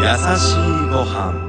しいご飯。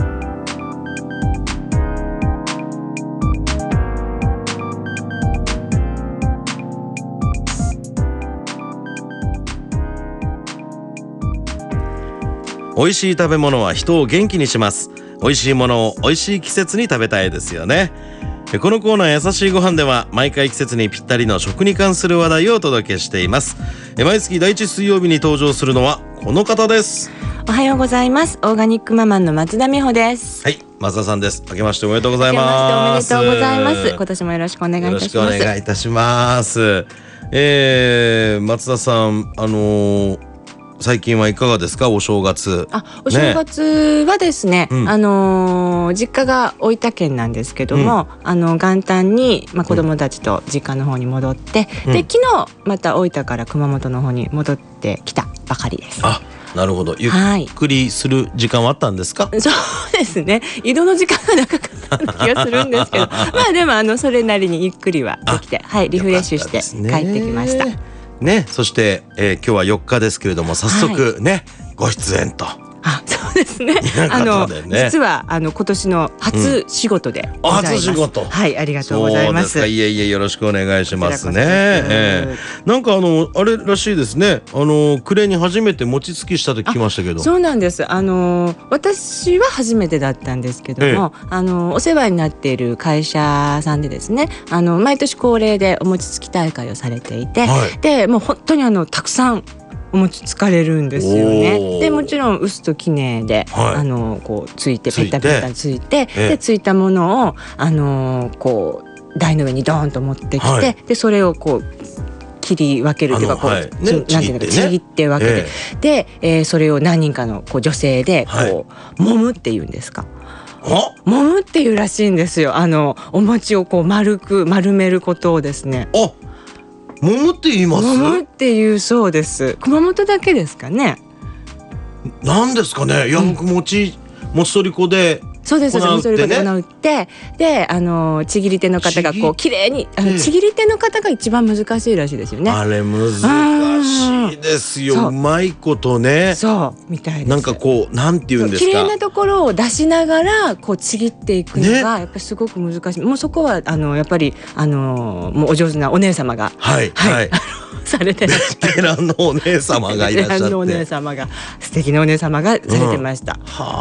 美味しい食べ物は人を元気にします。美味しいものを美味しい季節に食べたいですよね。このコーナー優しいご飯では毎回季節にぴったりの食に関する話題をお届けしています。毎月第1水曜日に登場するのはこの方です。 おはようございます。オーガニックママンの松田美穂です。 はい、松田さんです。明けましておめでとうございます。 明けましておめでとうございます。今年もよろしくお願いいたします。 よろしくお願いいたします。松田さん、最近はいかがですか？お正月。 お正月はですね、実家が大分県なんですけども、元旦に、子供たちと実家の方に戻って、で昨日また大分から熊本の方に戻ってきたばかりです。 なるほど。ゆっくりする時間はあったんですか？ そうですね。移動の時間が長かった気がするんですけどでもそれなりにゆっくりはできて、リフレッシュして帰ってきました。 そして、今日は4日ですけれども早速ご出演と。 そうですね。実は今年の初仕事でございます。初仕事。ありがとうございます。 いえよろしくお願いしますね。なんかあれらしいですね。暮れに初めて餅つきしたと聞きましたけど。 そうなんです。私は初めてだったんですけども、お世話になっている会社さんでですね、毎年恒例でお餅つき大会をされていて、でもう本当にたくさんお餅つかれるんですよね。でもちろん臼と杵で、こうついてペタペタついて、でついたものをこう台の上にドーンと持ってきて、でそれをこう切り分けるというか、こうなんていうのかちぎって分けて、で、それを何人かのこう女性でこう揉むっていうんですか。揉むっていうらしいんですよ。お餅をこう丸めることをですね。 揉むって言います？ 揉むっていうそうです。熊本だけですかね。 なんですかね。いや、僕餅取り粉でそうです。餅取り粉で粉を打って、でちぎり手の方がこう綺麗にちぎり手の方が一番難しいらしいですよね。 あれ難しいですよ。うまいことね。 そうみたいです。 なんかこうなんていうんですか。 綺麗なところを出しながらこうちぎっていくのがやっぱりすごく難しい。もうそこはやっぱりもうお上手なお姉様がされて、ベテランのお姉様がいらっしゃって、ベテランのお姉様が素敵なお姉様がされてました。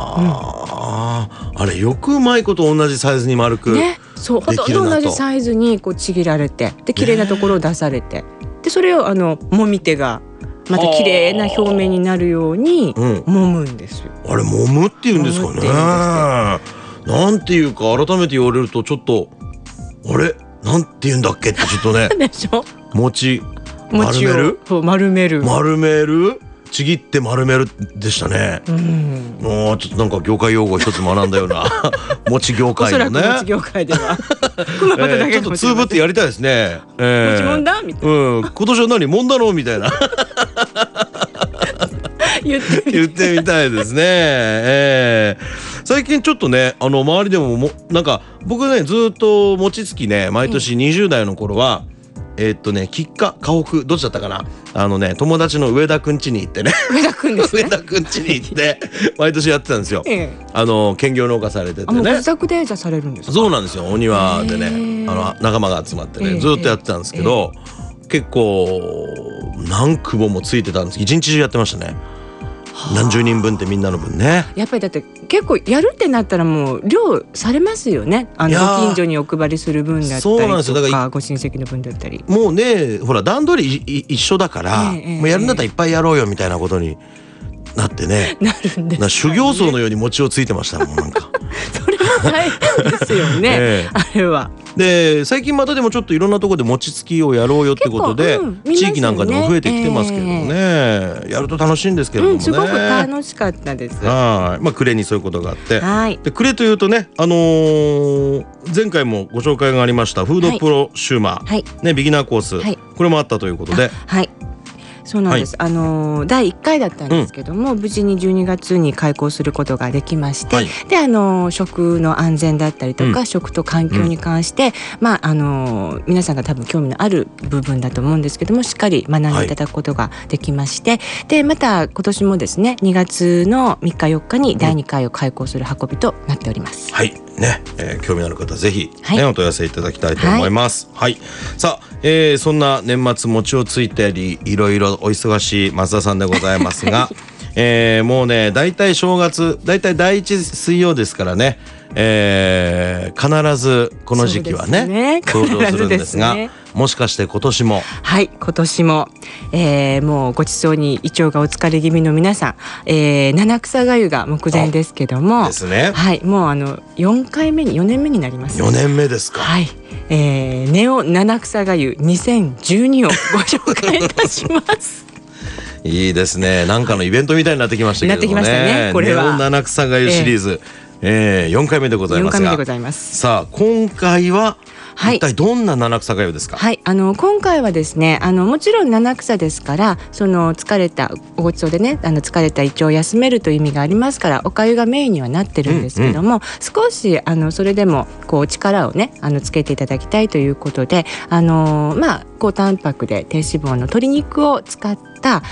あれよくうまいこと同じサイズに丸くそうほとんど同じサイズにこうちぎられて、で綺麗なところを出されて、でそれをもみ手がまた綺麗な表面になるように揉むんですよ。 あれ揉むって言うんですかね。なんていうか改めて言われるとちょっとあれなんて言うんだっけってちょっとねでしょ。 餅丸めるちぎって丸めるでしたね。もうちょっとなんか業界用語一つ学んだような餅業界のね。おそらく餅業界では熊本だけちょっとつぶってやりたいですね。 餅もんだみたいな。 今年は何もんだろうみたいな言ってみたいですね。最近ちょっとね周りでもなんか僕ねずっと餅つきね毎年20代の頃は吉家河北どっちだったかな友達の上田くん家に行ってね上田くんですね。 上田くん家に行って毎年やってたんですよ。兼業農家されててね。 ご自宅でじゃされるんですか？ そうなんですよ。お庭でね仲間が集まってねずっとやってたんですけど、結構何区もついてたんです。一日中やってましたね。何十人分ってみんなの分ね。やっぱりだって結構やるってなったらもう量されますよね。ご近所にお配りする分だったりとかご親戚の分だったり。 もうねほら段取り一緒だから、もうやるんだったらいっぱいやろうよみたいなことになってね。 なるんです、 修行僧のように餅をついてましたもんなんか。 それは大変ですよね。あれは。 で最近またでもちょっといろんなところで餅つきをやろうよってことで、地域なんかでも増えてきてますけどね、やると楽しいんですけれどもね、 すごく楽しかったです。 暮れにそういうことがあって、で暮れというとね、前回もご紹介がありましたフードプロシューマー、ビギナーコース、これもあったということで、 そうなんです、第1回だったんですけども、無事に12月に開校することができまして、で食の安全だったりとか、食と環境に関して、皆さんが多分興味のある部分だと思うんですけども、しっかり学んでいただくことができまして、でまた今年もですね2月の3日4日に第2回を開講する運びとなっております。 はいね、興味のある方ぜひ、ね、お問い合わせいただきたいと思います。さあ、そんな年末餅をついたりいろいろお忙しい増田さんでございますがもうねだいたい正月だいたい第一水曜ですからね、必ずこの時期はね登場するんですが、もしかして今年も今年も、もうごちそうに胃腸がお疲れ気味の皆さん、七草がゆが目前ですけどもですね、 もう4年目になります。 4年目ですか。 ネオ七草がゆ2012をご紹介いたしますいいですね、なんかのイベントみたいになってきましたけども ねこれはネオ七草がゆシリーズ、4回目でございますが、さあ今回は一体どんな七草がゆですか。 今回はですねもちろん七草ですから、その疲れたおごちそうでね疲れた胃腸を休めるという意味がありますから、おかゆがメインにはなってるんですけども、少しそれでもこう力をねつけていただきたいということで、高タンパクで低脂肪の鶏肉を使った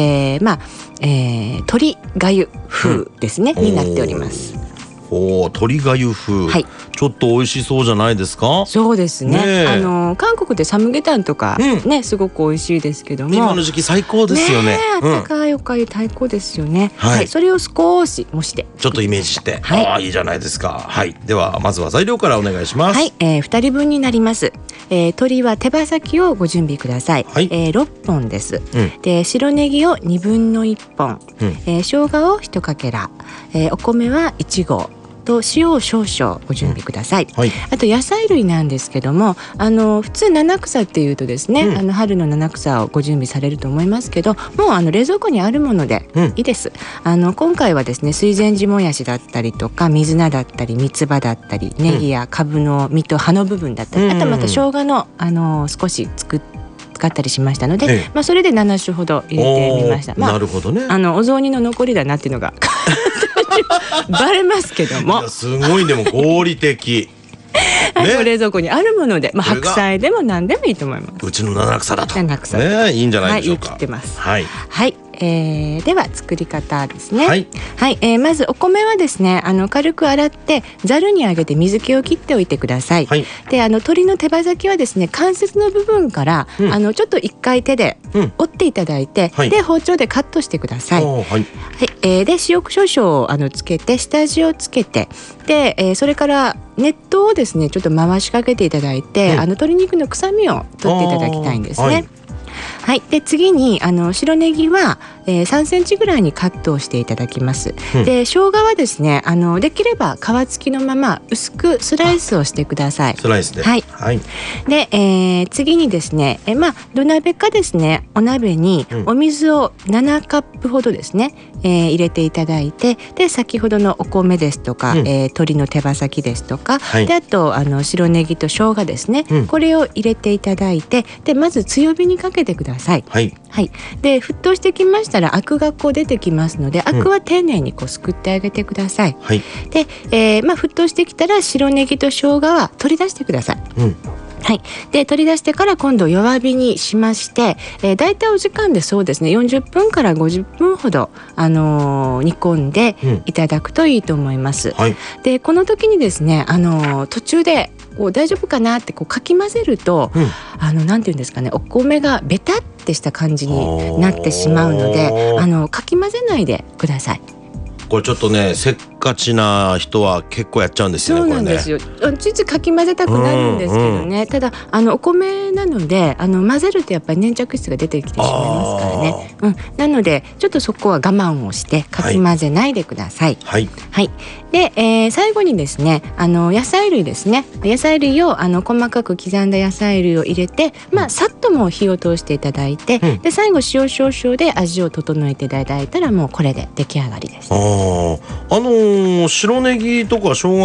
鶏がゆ風ですね、になっております。 鶏がゆ風、ちょっと美味しそうじゃないですか。 そうですね、韓国でサムゲタンとかね、すごく美味しいですけども、 今の時期最高ですよね。 あったかいおかゆ最高ですよね。それを少し蒸してちょっとイメージして、いいじゃないですか。ではまずは材料からお願いします。 2人分になります。鶏は手羽先をご準備ください。6本です。で白ネギを1/2本、生姜を1かけら、お米は1合と塩を少々ご準備ください。あと野菜類なんですけども、普通七草っていうとですね、春の七草をご準備されると思いますけど、もう冷蔵庫にあるものでいいです。今回はですね水前寺もやしだったりとか水菜だったり三つ葉だったりネギやカブの実と葉の部分だったり、あとまた生姜の少し使ったりしましたので、それで7種ほど入れてみました。 なるほどね。 お雑煮の残りだなっていうのがバレますけども、 すごいでも合理的冷蔵庫にあるもので、白菜でも何でもいいと思います。 うちの七草だと七草でいいんじゃないでしょうか。 言い切ってます。では作り方ですね。まずお米はですね軽く洗ってざるにあげて水気を切っておいてください。で鶏の手羽先はですね関節の部分から、ちょっと一回手で折っていただいて、で包丁でカットしてください。で塩少々をつけて下味をつけて、で、それから熱湯をですねちょっと回しかけていただいて、鶏肉の臭みを取っていただきたいんですね。で次に白ネギは、3センチぐらいにカットをしていただきます。で生姜はですねできれば皮付きのまま薄くスライスをしてください。 スライスでで、次にですね土鍋かですねお鍋にお水を7カップほどですね、入れていただいて、で先ほどのお米ですとか、鶏の手羽先ですとか、であと白ネギと生姜ですね、これを入れていただいて、でまず強火にかけてください。で沸騰してきましたらアクがこう出てきますので、アクは丁寧にこうすくってあげてください。で、沸騰してきたら白ネギと生姜は取り出してください。で取り出してから今度弱火にしまして、だいたいお時間でそうですね40分から50分ほど、煮込んでいただくといいと思います。でこの時にですね途中で大丈夫かなってかき混ぜると、なんていうんですかね、お米がベタってした感じになってしまうのでかき混ぜないでください。 これちょっとねせっかちな人は結構やっちゃうんですよね。 そうなんですよ。ついついかき混ぜたくなるんですけどね、ただお米なので混ぜるとやっぱり粘着質が出てきてしまいますからね。なのでちょっとそこは我慢をしてかき混ぜないでください。で、最後にですね野菜類ですね、野菜類を細かく刻んだ野菜類を入れて、さっともう火を通していただいて、で最後塩少々で味を整えていただいたらもうこれで出来上がりです。 白ネギとか生姜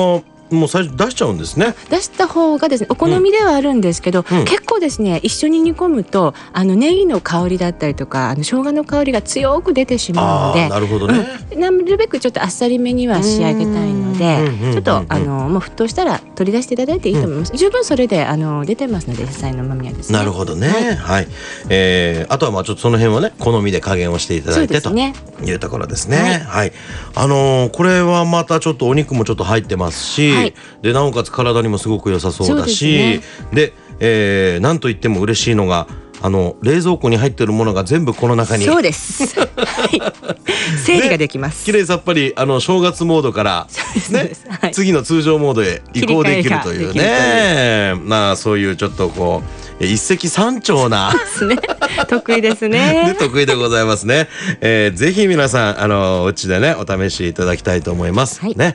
もう最初出しちゃうんですね。 出した方がですねお好みではあるんですけど、結構ですね一緒に煮込むとネギの香りだったりとか生姜の香りが強く出てしまうので、 なるほどね、 なるべくちょっとあっさりめには仕上げたいので、ちょっともう沸騰したら取り出していただいていいと思います。十分それで出てますので野菜の旨味はですね。 なるほどね。はい。あとはまあちょっとその辺はね好みで加減をしていただいて、というところですね。はい。これはまたちょっとお肉もちょっと入ってますし、でなおかつ体にもすごく良さそうだし、でなんといっても嬉しいのが冷蔵庫に入っているものが全部この中に。 そうです。整理ができます。 きれいさっぱり正月モードからね、次の通常モードへ移行できるというね。まあそういうちょっとこう一石三鳥な得意ですね。 得意でございますね。ぜひ皆さんうちでねお試しいただきたいと思いますね。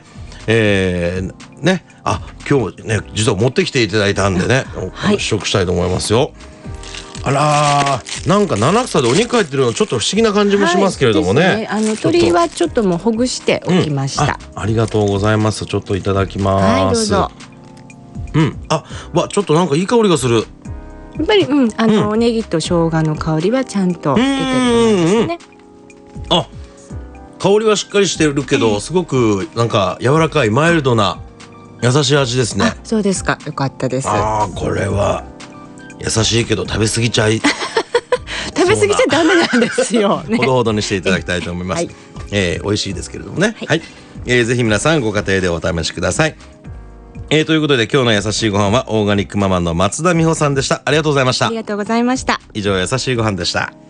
今日ね実は持ってきていただいたんでね、試食したいと思いますよ。あらなんか七草でお肉入ってるのちょっと不思議な感じもしますけれどもね。 鶏はちょっともうほぐしておきました。 ありがとうございます。ちょっといただきます。 はいどうぞ。 ちょっとなんかいい香りがする。 やっぱりネギと生姜の香りはちゃんと出てると思うんですね。 香りはしっかりしてるけど、すごくなんか柔らかいマイルドな優しい味ですね。 そうですか、よかったです。 これは優しいけど食べ過ぎちゃい食べ過ぎちゃダメなんですよ、 ほどほどにしていただきたいと思います。美味しいですけれどもね。ぜひ皆さんご家庭でお試しください。ということで今日の優しいご飯はオーガニックママの松田美穂さんでした。ありがとうございました。 ありがとうございました。 以上優しいご飯でした。